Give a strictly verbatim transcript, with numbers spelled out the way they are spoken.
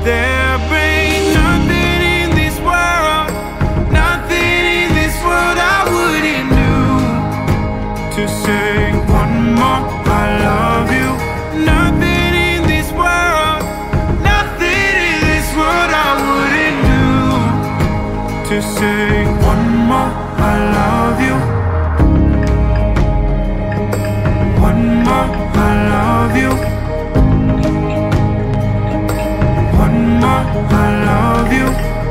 There ain't nothing in this world, nothing in this world I wouldn't do to say one more I love you. Nothing in this world, nothing in this world I wouldn't do to say one more I love you. One more I love you.